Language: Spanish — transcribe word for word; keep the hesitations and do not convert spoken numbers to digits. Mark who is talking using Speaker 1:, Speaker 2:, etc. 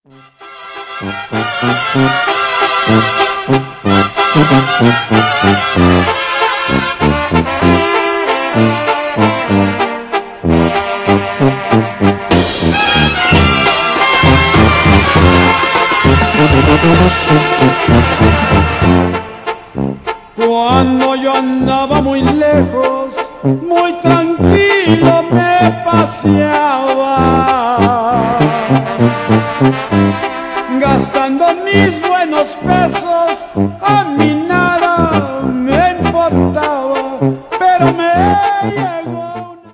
Speaker 1: Cuando yo andaba muy lejos, muy tranquilo me paseaba, gastando mis buenos pesos a mi